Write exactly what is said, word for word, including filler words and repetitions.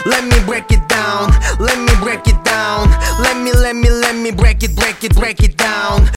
Let me break it down. Let me break it down. Let me, let me, let me break it, break it, break it down.